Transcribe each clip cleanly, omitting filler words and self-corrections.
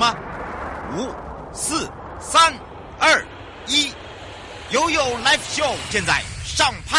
吗？5、4、3、2、1，悠悠 Live Show 现在上拍。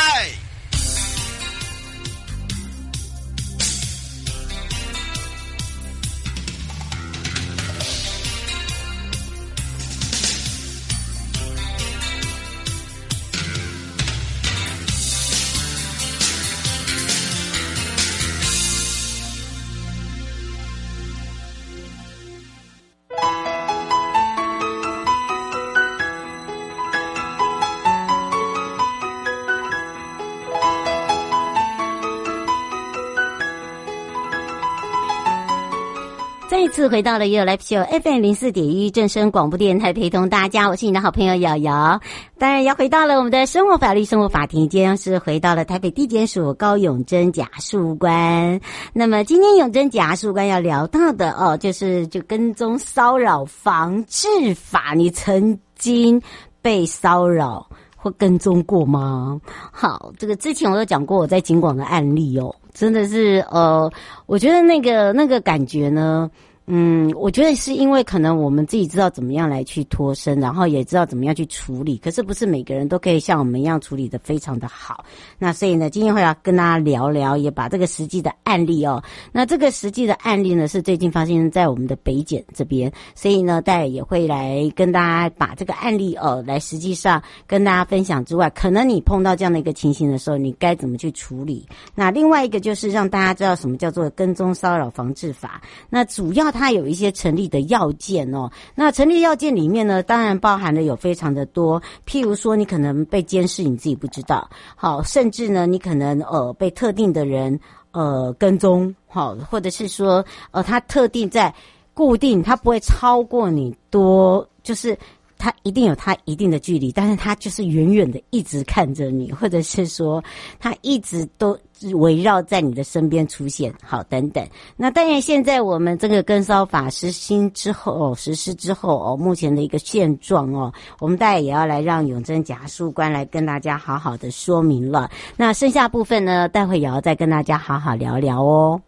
再一次回到了 You Live Show FM 04.1正声广播电台，陪同大家，我是你的好朋友瑶瑶。当然要回到了我们的生活法律生活法庭，今天是回到了台北地检署高永贞检察官。那么今天永贞检察官要聊到的就是跟踪骚扰防治法，你曾经被骚扰或跟踪过吗？好，这个之前我有讲过我在警广的案例真的是我觉得那个感觉呢，我觉得是因为可能我们自己知道怎么样来去脱身，然后也知道怎么样去处理，可是不是每个人都可以像我们一样处理得非常的好。那所以呢，今天会要跟大家聊聊，也把这个实际的案例那这个实际的案例呢是最近发生在我们的北检这边，所以呢大家也会来跟大家把这个案例来实际上跟大家分享之外，可能你碰到这样的一个情形的时候，你该怎么去处理。那另外一个就是让大家知道什么叫做跟踪骚扰防治法，那主要它有一些成立的要件那成立要件里面呢，当然包含了有非常的多，譬如说你可能被监视你自己不知道，好，甚至呢你可能被特定的人跟踪，好，或者是说他特定在固定，他不会超过你多，就是他一定有他一定的距离，但是他就是远远的一直看着你，或者是说他一直都围绕在你的身边出现，好，等等。那当然现在我们这个跟骚法实施之后目前的一个现状我们大家也要来让永贞检察官来跟大家好好的说明了。那剩下部分呢，待会也要再跟大家好好聊聊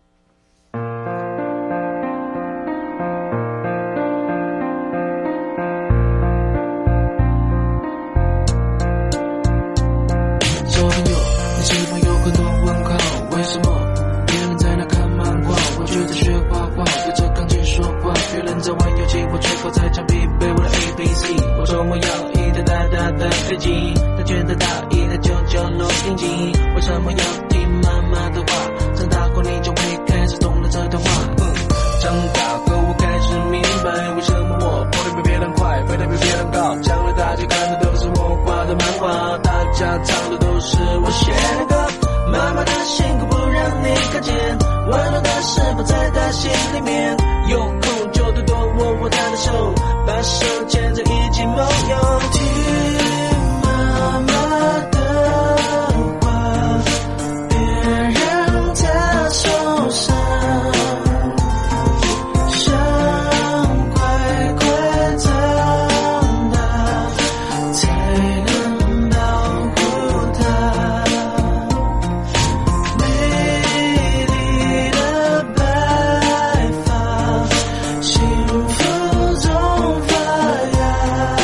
我缺口才常疲惫，我的 ABC， 我说我要一台大大的飞机，他觉得大意，他996定级，为什么要听妈妈的话？长大后你就会开始懂了这段话。长大后我开始明白，为什么我跑得比别人快，飞得比别人高。将来大家看的都是我画的漫画，大家唱的都是我写的歌。妈妈的辛苦不让你看见，温柔的是否在她心里面？有空就多多握她的手，把手牵着一起梦游。听妈妈的话，别让她受伤，想快快长大，才能保护她。美丽的白发，幸福中发芽，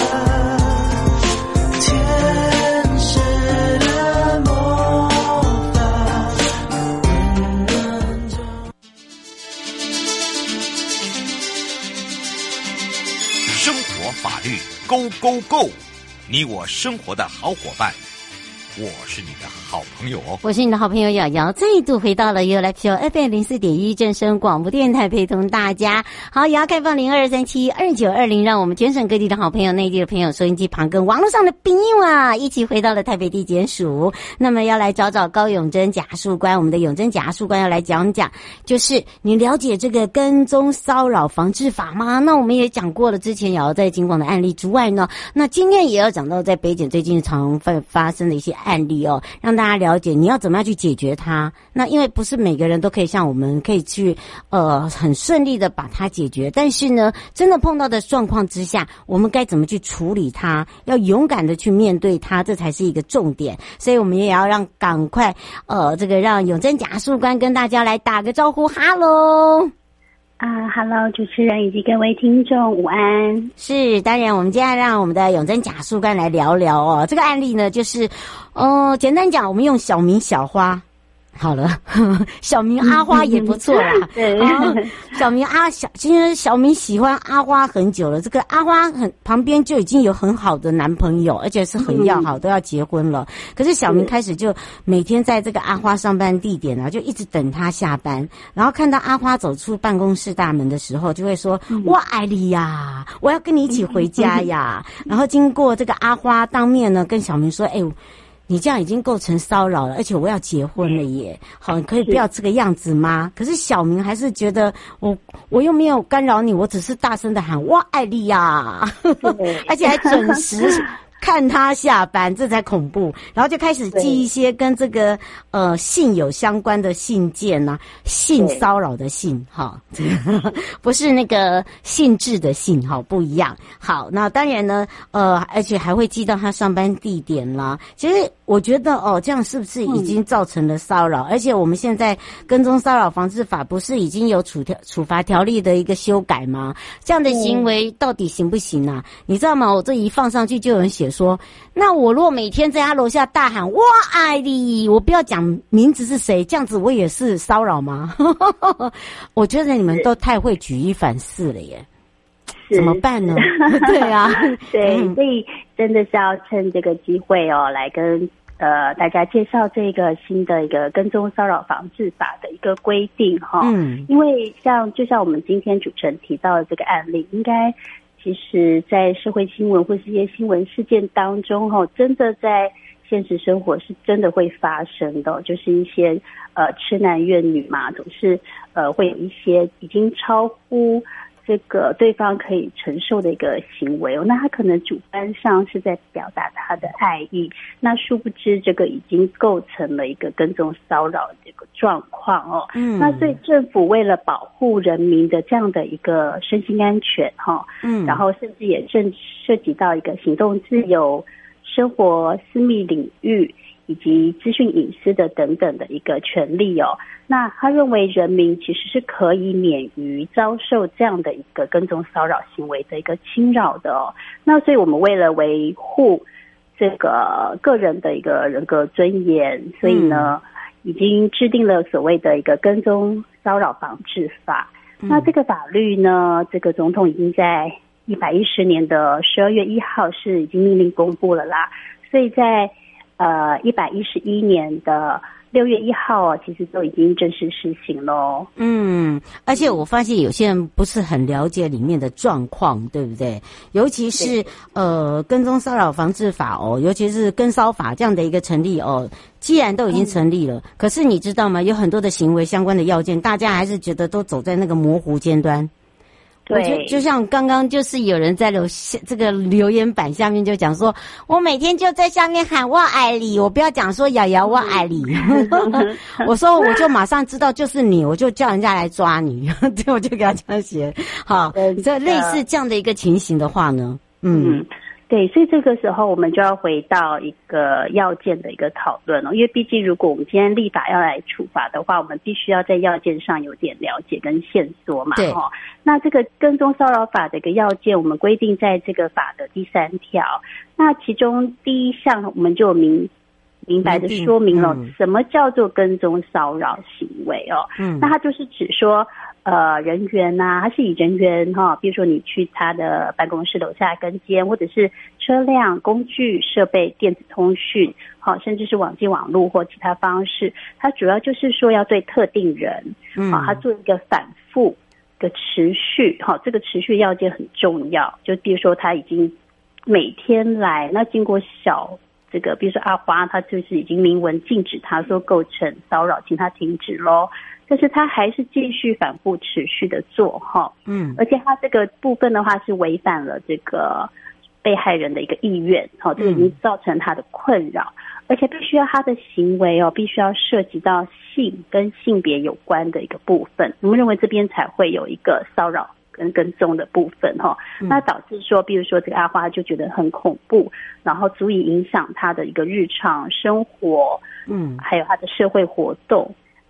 天使的魔法，温暖中。 生活法律 Go Go Go， 你我生活的好伙伴，我是你的好朋友我是你的好朋友瑶瑶，再度回到了 You Live Show FM 04.1正声广播电台，陪同大家。好，也要开放02372920，让我们全省各地的好朋友、内地的朋友、收音机旁跟网络上的朋友啊，一起回到了台北地检署。那么要来找高永贞检察官，我们的永贞检察官要来讲讲，就是你了解这个跟踪骚扰防治法吗？那我们也讲过了，之前也要在警广的案例之外呢，那今天也要讲到在北检最近常发生的一些案例让大家了解你要怎么样去解决它。那因为不是每个人都可以像我们可以去很顺利的把它解决，但是呢真的碰到的状况之下，我们该怎么去处理它，要勇敢的去面对它，这才是一个重点。所以我们也要赶快让永贞检察官跟大家来打个招呼。哈喽 Hello， 主持人以及各位听众，午安。 是，当然，我们接下来让我们的永贞假树干来聊聊哦。这个案例呢，就是简单讲，我们用小明小花。好了，小明阿花也不错啦。 对， 其实小明喜欢阿花很久了。这个阿花旁边就已经有很好的男朋友，而且是很要好，都要结婚了。可是小明开始就每天在这个阿花上班地点啊，就一直等他下班，然后看到阿花走出办公室大门的时候，就会说：“我爱你呀，我要跟你一起回家呀。”然后经过这个阿花当面呢，跟小明说：“你这样已经构成骚扰了，而且我要结婚了耶！好，你可以不要这个样子吗？”可是小明还是觉得我又没有干扰你，我只是大声的喊我爱你呀，而且还准时看他下班，这才恐怖。然后就开始寄一些跟这个性有相关的信件啊，性骚扰的性哈，不是那个性质的性哈，不一样。好，那当然呢，而且还会寄到他上班地点啦。其实我觉得这样是不是已经造成了骚扰？而且我们现在跟踪骚扰防治法不是已经有处罚条例的一个修改吗？这样的行为到底行不行啊？你知道吗？我这一放上去就有人写说，那我如果每天在他楼下大喊我爱你，我不要讲名字是谁，这样子我也是骚扰吗？我觉得你们都太会举一反四了耶，怎么办呢？对啊， 对，所以真的是要趁这个机会来跟大家介绍这个新的一个跟踪骚扰防治法的一个规定哈。因为就像我们今天主持人提到的这个案例，应该其实在社会新闻或是一些新闻事件当中真的在现实生活是真的会发生的，就是一些痴男怨女嘛，总是会有一些已经超乎这个对方可以承受的一个行为那他可能主观上是在表达他的爱意，那殊不知这个已经构成了一个跟踪骚扰的这个状况那所以政府为了保护人民的这样的一个身心安全然后甚至也涉及到一个行动自由、生活私密领域以及资讯隐私的等等的一个权利那他认为人民其实是可以免于遭受这样的一个跟踪骚扰行为的一个侵扰的那所以我们为了维护这个个人的一个人格尊严，所以呢已经制定了所谓的一个跟踪骚扰防治法那这个法律呢，这个总统已经在110年的12月1号是已经命令公布了啦，所以在111年的6月1号其实都已经正式施行咯。 而且我发现有些人不是很了解里面的状况，对不对？尤其是跟踪骚扰防治法尤其是跟骚法这样的一个成立既然都已经成立了，可是你知道吗？有很多的行为相关的要件，大家还是觉得都走在那个模糊尖端。对，就像刚刚就是有人在这个留言板下面就讲说，我每天就在下面喊我爱你，我不要讲说瑶瑶我爱你，我说我就马上知道就是你，我就叫人家来抓你，对，我就给他这样写。好，这类似这样的一个情形的话呢， 对，所以这个时候我们就要回到一个要件的一个讨论因为毕竟如果我们今天立法要来处罚的话，我们必须要在要件上有点了解跟线索嘛。对。那这个跟踪骚扰法的一个要件，我们规定在这个法的第3条。那其中第一项我们就明白的说明了什么叫做跟踪骚扰行为那它就是指说人员它是以人员比如说你去他的办公室楼下跟监，或者是车辆、工具、设备、电子通讯甚至是网际网络或其他方式，它主要就是说要对特定人它做一个反复的持续这个持续要件很重要，就比如说他已经每天来，那经过这个比如说阿花他就是已经明文禁止他说构成骚扰，请他停止咯，但是他还是继续反复持续的做而且他这个部分的话是违反了这个被害人的一个意愿这个已经造成他的困扰，而且必须要他的行为必须要涉及到性跟性别有关的一个部分，我们认为这边才会有一个骚扰跟踪的部分那导致说比如说这个阿花就觉得很恐怖，然后足以影响他的一个日常生活还有他的社会活动，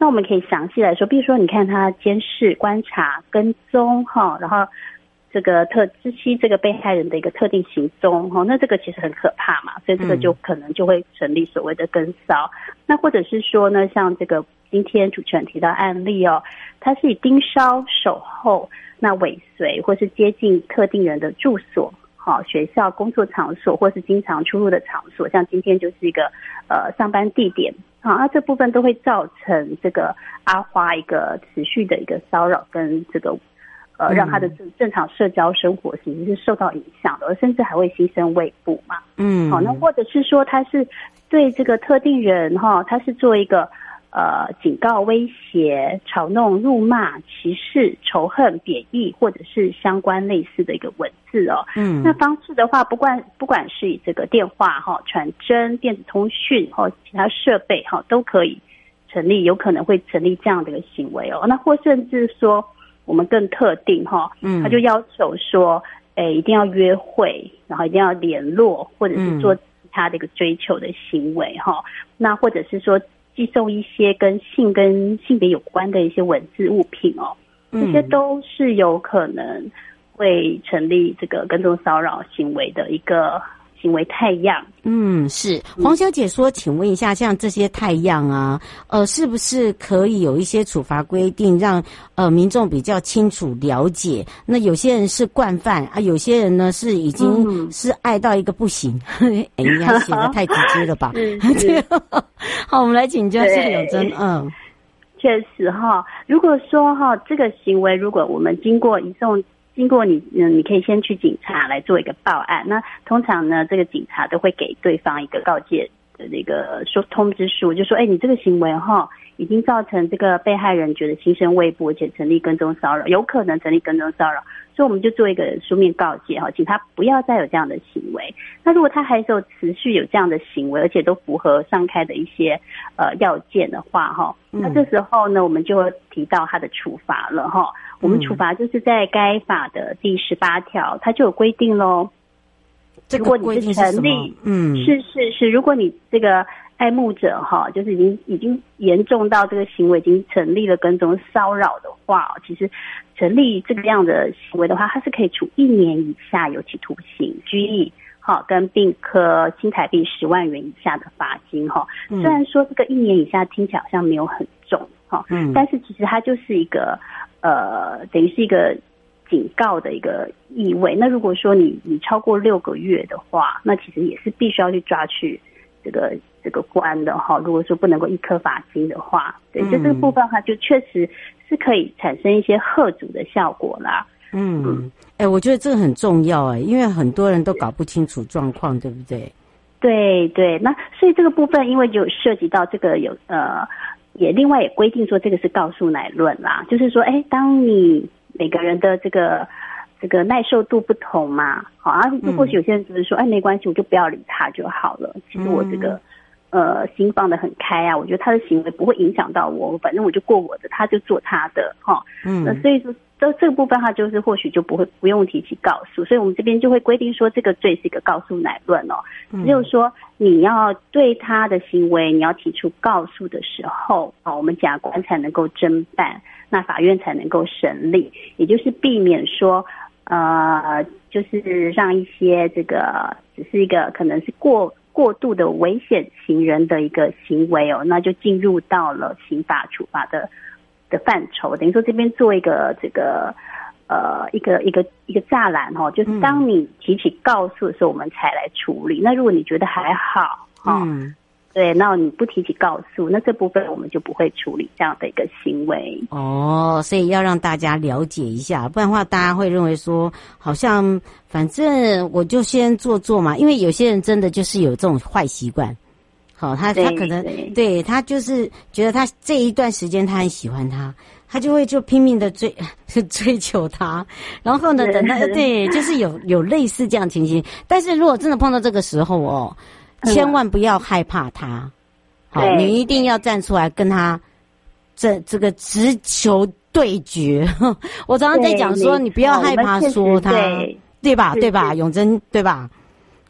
那我们可以详细来说，比如说你看他监视、观察、跟踪哈，然后这个知悉这个被害人的一个特定行踪哈，那这个其实很可怕嘛，所以这个就可能就会成立所谓的跟骚。那或者是说呢，像这个今天主持人提到案例哦，他是以盯梢、守候、那尾随或是接近特定人的住所。好，学校、工作场所或是经常出入的场所，像今天就是一个上班地点，好，那这部分都会造成这个阿花一个持续的一个骚扰跟这个让他的正常社交生活其实是受到影响的，而甚至还会心生畏怖嘛。好，那或者是说他是对这个特定人哈，他是做一个警告、威胁、嘲弄、辱骂、歧视、仇恨、贬义，或者是相关类似的一个文字哦。那方式的话，不管是以这个电话哈、传真、电子通讯或其他设备哈，都可以成立，有可能会成立这样的一个行为哦。那或甚至说，我们更特定哈，他就要求说，一定要约会，然后一定要联络，或者是做其他的一个追求的行为哈。那或者是说，寄送一些跟性别有关的一些文字物品哦，这些都是有可能会成立这个跟踪骚扰行为的一个行为态样。 是黄小姐说，请问一下，像这些态样啊，是不是可以有一些处罚规定，让民众比较清楚了解？那有些人是惯犯啊，有些人呢是已经是爱到一个不行，应该写得太直接了吧？好，我们来请教夏永贞。 确实哈，如果说哈这个行为，如果我们经过你可以先去警察来做一个报案。那通常呢，这个警察都会给对方一个告诫的那个通知书，就说你这个行为哈已经造成这个被害人觉得心生畏怖，而且成立跟踪骚扰，有可能成立跟踪骚扰，所以我们就做一个书面告诫哈，请他不要再有这样的行为。那如果他还是有持续有这样的行为，而且都符合上开的一些要件的话哈，那这时候呢，我们就会提到他的处罚了哈。我们处罚就是在该法的第18条，它就有规定咯。 这个规定是什么？ 是，如果你这个爱慕者哈，就是已经严重到这个行为已经成立了跟踪骚扰的话，其实成立这个样的行为的话，它是可以处1年以下有期徒刑、拘役，好，跟并科新台币10万元以下的罚金哈。虽然说这个1年以下听起来好像没有很重哈，但是其实它就是一个等于是一个警告的一个意味。那如果说你超过6个月的话，那其实也是必须要去抓去这个关的哈。如果说不能够一颗罚金的话，对，就这个部分它就确实是可以产生一些嚇阻的效果啦。 我觉得这个很重要因为很多人都搞不清楚状况，对不对？ 对，那所以这个部分因为就涉及到这个也另外也规定说这个是告诉乃论啦，就是说当你每个人的这个耐受度不同嘛，好啊，或许有些人就是说没关系，我就不要理他就好了，其实我这个心放得很开啊，我觉得他的行为不会影响到我，反正我就过我的，他就做他的哈。那所以说这个部分他就是或许就不用提起告诉，所以我们这边就会规定说这个罪是一个告诉乃论哦。只有说你要对他的行为你要提出告诉的时候，我们检察官才能够侦办，那法院才能够审理，也就是避免说就是让一些这个只是一个可能是过度的危险行人的一个行为那就进入到了刑法处罚的范畴。等于说这边做一个这个一个栅栏就是当你提起告诉的时候我们才来处理。那如果你觉得还好对，那你不提起告诉，那这部分我们就不会处理这样的一个行为。 所以要让大家了解一下，不然的话大家会认为说好像反正我就先做嘛，因为有些人真的就是有这种坏习惯。好，他可能对他就是觉得他这一段时间他很喜欢他就会拼命的追求他，然后呢等他对，就是有类似这样情形。但是如果真的碰到这个时候千万不要害怕他，好，你一定要站出来跟他这个直球对决。我常常在讲说，你不要害怕说他，对吧？永贞，对吧？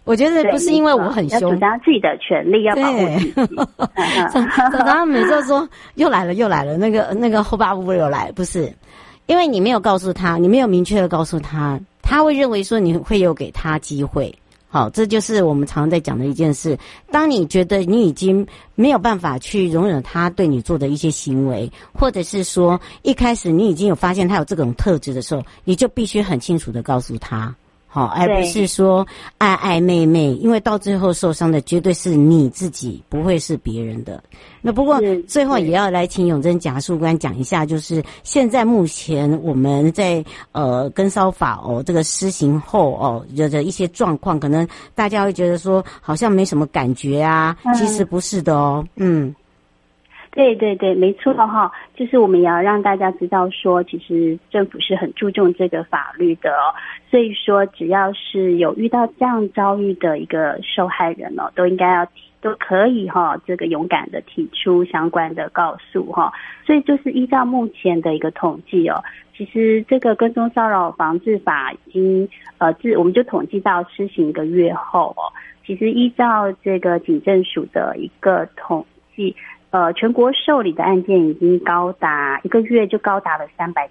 我觉得不是因为我很凶， 要主张自己的权利，要保护自己。 常常每次说又来了，那个后爸爸又来，不是，因为你没有告诉他，你没有明确的告诉他，他会认为说你会有给他机会。好，这就是我们常常在讲的一件事。当你觉得你已经没有办法去容忍他对你做的一些行为，或者是说一开始你已经有发现他有这种特质的时候，你就必须很清楚的告诉他。好，而不是说爱爱妹妹，因为到最后受伤的绝对是你自己，不会是别人的。那不过最后也要来请永贞检察官讲一下，就是现在目前我们在跟骚法这个施行后有的一些状况，可能大家会觉得说好像没什么感觉啊，其实不是的哦。 对对对，没错哈，就是我们也要让大家知道说，其实政府是很注重这个法律的哦。所以说，只要是有遇到这样遭遇的一个受害人哦，都应该都可以这个勇敢的提出相关的告诉哈。所以就是依照目前的一个统计哦，其实这个跟踪骚扰防治法已经我们就统计到施行1个月后哦，其实依照这个警政署的一个统计。全国受理的案件已经高达1个月就高达了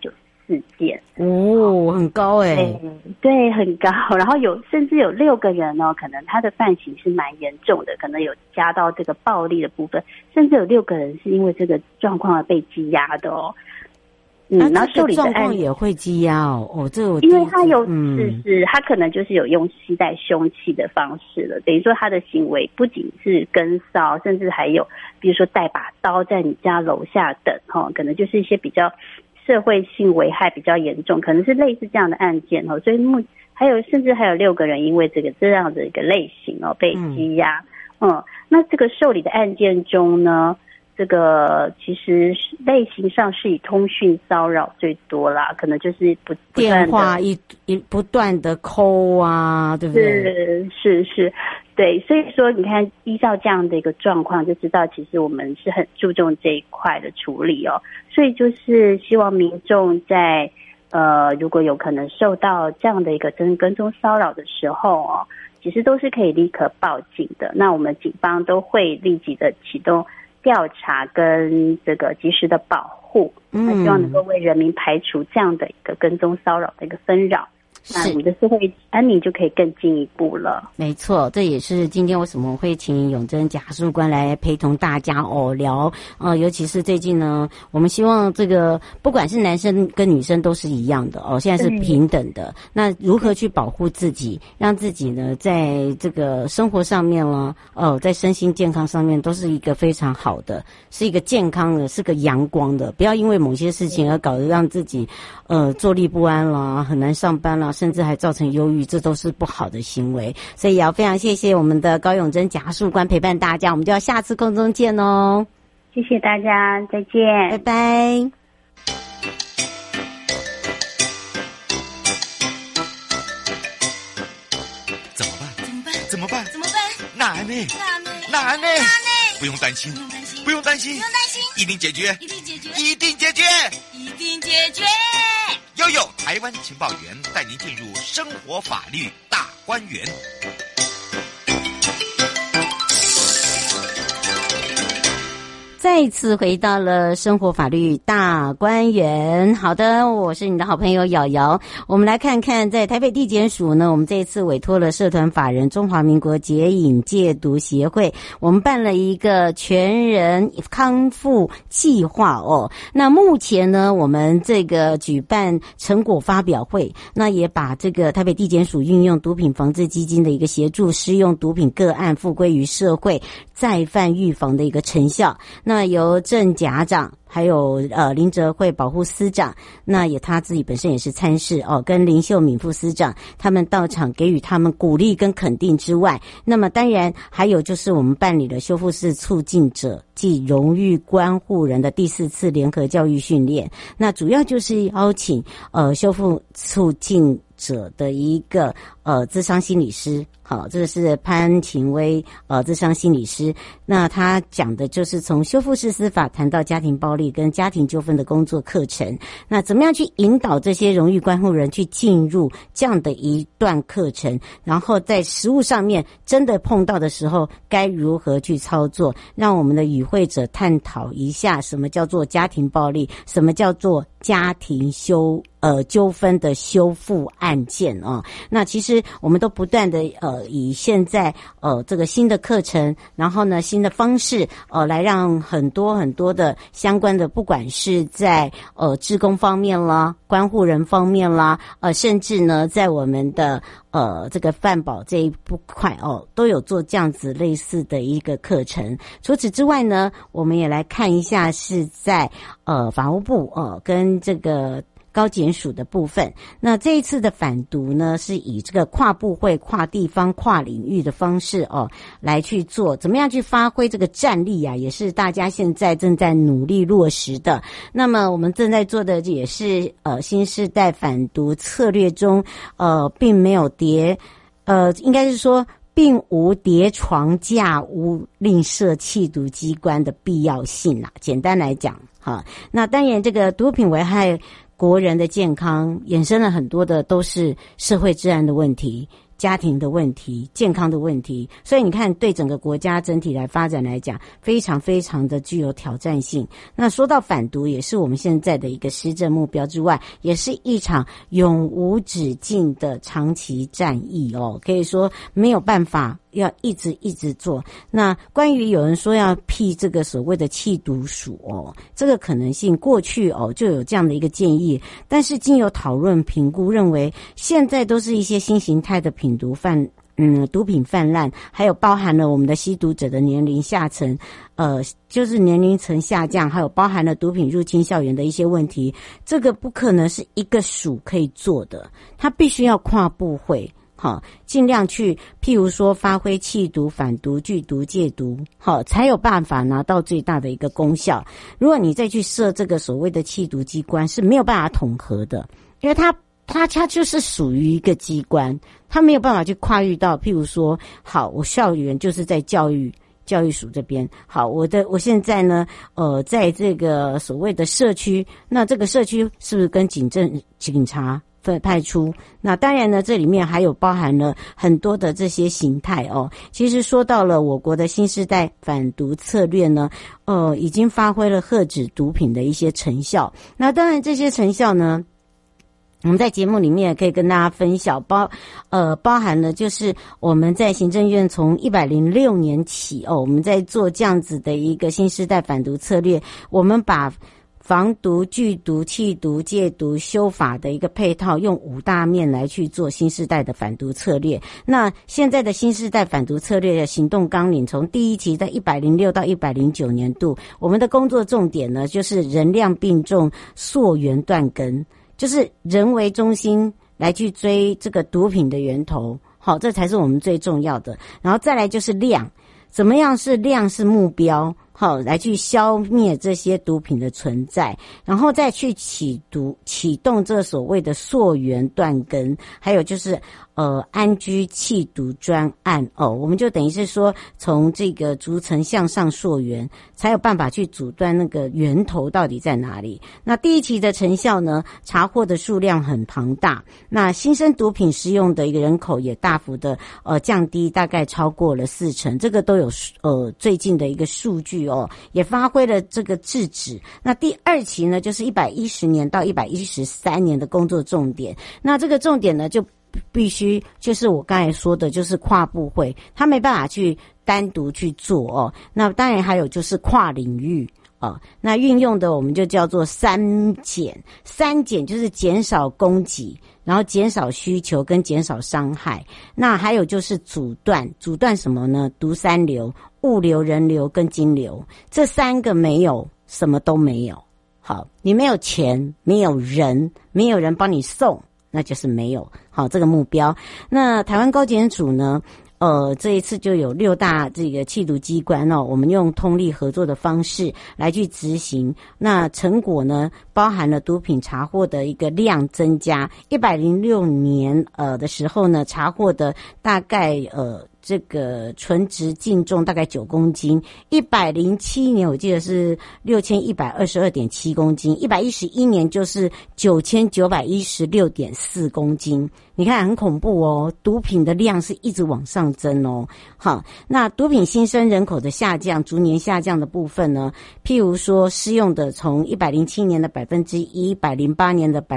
394件哦，很高对，很高。然后甚至有6个人可能他的犯行是蛮严重的，可能有加到这个暴力的部分，甚至有6个人是因为这个状况而被羁押的哦。 然后受理的状况也会羁押这个因为他有他可能就是有用携带凶器的方式了，等于说他的行为不仅是跟骚，甚至还有比如说带把刀在你家楼下等可能就是一些比较社会性危害比较严重，可能是类似这样的案件所以甚至还有6个人因为这样的一个类型被羁押。那这个受理的案件中呢，这个其实类型上是以通讯骚扰最多啦，可能就是电话不断的扣啊，对不对？ 是，对，所以说你看，依照这样的一个状况，就知道其实我们是很注重这一块的处理哦。所以就是希望民众在如果有可能受到这样的一个跟踪骚扰的时候其实都是可以立刻报警的。那我们警方都会立即的启动调查跟这个及时的保护，希望能够为人民排除这样的一个跟踪骚扰的一个纷扰，那我们的社会安宁就可以更进一步了。 没错，这也是今天为什么会请永贞检察官来陪同大家聊尤其是最近呢，我们希望这个不管是男生跟女生都是一样的现在是平等的。那如何去保护自己，让自己呢在这个生活上面了在身心健康上面都是一个非常好的，是一个健康的，是个阳光的，不要因为某些事情而搞得让自己坐立不安啦，很难上班啦，甚至还造成忧郁，这都是不好的行为。所以也要非常谢谢我们的高永贞检察官陪伴大家，我们就要下次空中见哦。 谢谢大家，再见， 拜拜。 怎么办？难呢？不用担心，一定解决。悠悠台湾情报员带您进入生活法律大观园。 再次回到了生活法律大观园。好的，我是你的好朋友瑶瑶。我们来看看在台北地检署呢，我们这一次委托了社团法人中华民国解瘾戒毒协会，我们办了一个全人康复计划那目前呢，我们这个举办成果发表会，那也把这个台北地检署运用毒品防治基金的一个协助施用毒品个案复归于社会再犯预防的一个成效，那由郑甲长还有林哲慧保护司长，那也他自己本身也是参事跟林秀敏副司长，他们到场给予他们鼓励跟肯定之外，那么当然还有就是我们办理了修复式促进者暨荣誉关护人的第4次联合教育训练，那主要就是邀请修复促进者的一个諮商心理师。好，这个是潘晴薇諮商心理师。那他讲的就是从修复式司法谈到家庭暴力跟家庭纠纷的工作课程。那怎么样去引导这些荣誉观护人去进入这样的一段课程，然后在实务上面真的碰到的时候该如何去操作，让我们的与会者探讨一下什么叫做家庭暴力，什么叫做家庭纠纷的修复案件哦。那其实我们都不断的以现在这个新的课程，然后呢新的方式来让很多很多的相关的，不管是在志工方面啦、关护人方面啦，甚至呢在我们的这个犯保这一块都有做这样子类似的一个课程。除此之外呢，我们也来看一下是在法务部跟这个高检署的部分。那这一次的反毒呢，是以这个跨部会、跨地方、跨领域的方式来去做，怎么样去发挥这个战力啊，也是大家现在正在努力落实的。那么我们正在做的也是新世代反毒策略中并没有应该是说并无叠床架屋另设缉毒机关的必要性啦。简单来讲那当然这个毒品危害国人的健康衍生了很多的都是社会治安的问题、家庭的问题、健康的问题，所以你看对整个国家整体来发展来讲非常非常的具有挑战性。那说到反毒也是我们现在的一个施政目标之外，也是一场永无止境的长期战役可以说没有办法要一直做。那关于有人说要辟这个所谓的缉毒署这个可能性过去就有这样的一个建议，但是经由讨论评估认为现在都是一些新形态的毒品泛滥，还有包含了我们的吸毒者的年龄下层就是年龄层下降，还有包含了毒品入侵校园的一些问题，这个不可能是一个署可以做的，它必须要跨部会尽量去譬如说发挥缉毒、反毒、拒毒、戒毒才有办法拿到最大的一个功效。如果你再去设这个所谓的缉毒机关是没有办法统合的，因为它就是属于一个机关，它没有办法去跨越到譬如说我校园就是在教育署这边，我现在呢在这个所谓的社区，那这个社区是不是跟警察派出？那当然呢这里面还有包含了很多的这些形态其实说到了我国的新世代反毒策略呢已经发挥了遏止毒品的一些成效。那当然这些成效呢我们在节目里面也可以跟大家分享，包含了就是我们在行政院从106年起我们在做这样子的一个新世代反毒策略，我们把防毒、拒毒、缉毒、戒毒、修法的一个配套，用5大面来去做新世代的反毒策略。那现在的新世代反毒策略的行动纲领，从第一期在106到109年度，我们的工作重点呢，就是人量并重、溯源断根，就是人为中心来去追这个毒品的源头，这才是我们最重要的。然后再来就是量，怎么样是量是目标，来去消灭这些毒品的存在，然后再去启动这所谓的溯源断根，还有就是安居缉毒专案我们就等于是说从这个逐层向上溯源，才有办法去阻断那个源头到底在哪里。那第一期的成效呢，查获的数量很庞大，那新生毒品使用的一个人口也大幅的降低，大概超过了40%，这个都有最近的一个数据也发挥了这个制止。那第2期呢，就是110年到113年的工作重点，那这个重点呢就必须就是我刚才说的，就是跨部会，他没办法去单独去做那当然还有就是跨领域那运用的我们就叫做3减，就是减少供给，然后减少需求跟减少伤害。那还有就是阻断什么呢？毒3流，物流、人流跟金流，这3个没有，什么都没有。你没有钱，没有人，没有人帮你送，那就是没有这个目标。那台湾高检署呢这一次就有6大这个缉毒机关我们用通力合作的方式来去执行。那成果呢，包含了毒品查获的一个量增加，106年的时候呢，查获的大概这个纯值净重大概9公斤，107年我记得是6122.7公斤，111年就是9916.4公斤。你看很恐怖哦，毒品的量是一直往上增哦。好，那毒品新生人口的下降，逐年下降的部分呢，譬如说施用的从107年的 1%，108 年的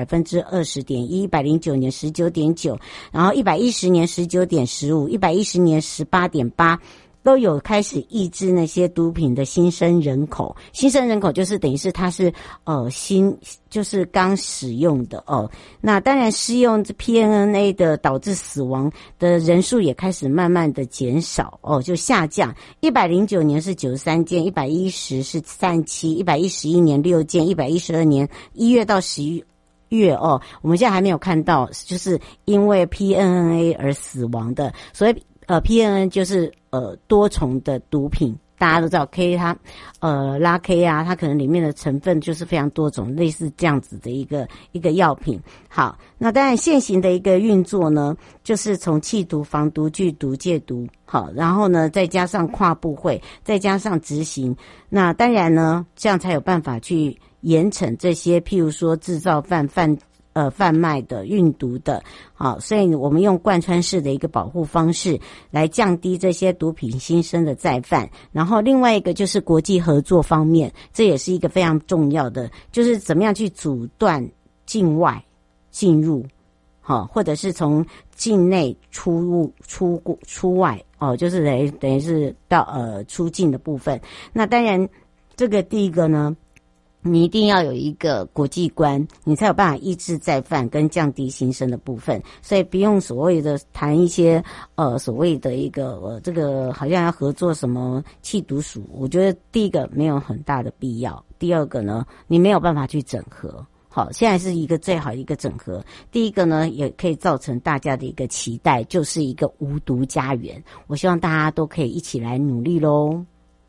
20.1%，109 年 19.9%， 然后110年 19.15%，110年 18.8%，都有开始抑制那些毒品的新生人口。新生人口就是等于是它是就是刚使用的那当然施用 PNNA 的导致死亡的人数也开始慢慢的减少就下降。109年是93件，110是37，111年6件，112年1月到11月我们现在还没有看到就是因为 PNNA 而死亡的。所以PNN 就是多重的毒品，大家都知道 K 它拉 K 啊，它可能里面的成分就是非常多种，类似这样子的一个药品。好，那当然现行的一个运作呢，就是从缉毒、防毒、拒毒、戒毒，好，然后呢再加上跨部会，再加上执行，那当然呢这样才有办法去严惩这些譬如说制造贩卖的、运毒的，好，所以我们用贯穿式的一个保护方式来降低这些毒品新生的再犯。然后另外一个就是国际合作方面，这也是一个非常重要的，就是怎么样去阻断境外进入，好，或者是从境内出外就是等于是到出境的部分。那当然，这个第一个呢，你一定要有一个国际观，你才有办法抑制再犯跟降低新生的部分。所以不用所谓的谈一些所谓的一个这个好像要合作什么缉毒署，我觉得第一个没有很大的必要，第二个呢你没有办法去整合。好，现在是一个最好的一个整合。第一个呢也可以造成大家的一个期待，就是一个无毒家园。我希望大家都可以一起来努力咯。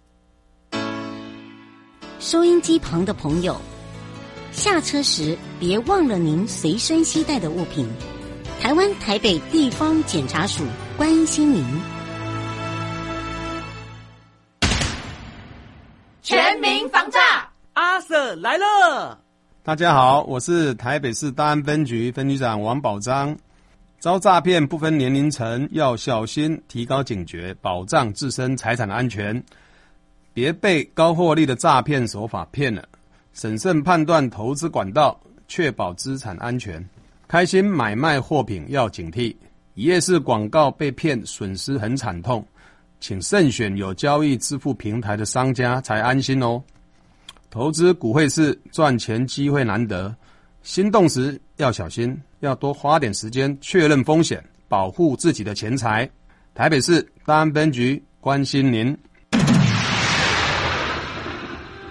收音机旁的朋友，下车时别忘了您随身携带的物品。台湾台北地方检察署关心您。 全民防诈， 阿 Sir 来了！ 大家好，我是台北市大安分局分局长王宝章。遭诈骗不分年龄层，要小心，提高警觉，保障自身财产安全。别被高获利的诈骗手法骗了，审慎判断投资管道，确保资产安全。开心买卖货品要警惕，一页式广告被骗，损失很惨痛，请慎选有交易支付平台的商家才安心哦。投资股汇市赚钱机会难得，心动时要小心，要多花点时间确认风险，保护自己的钱财。台北市大安分局关心您。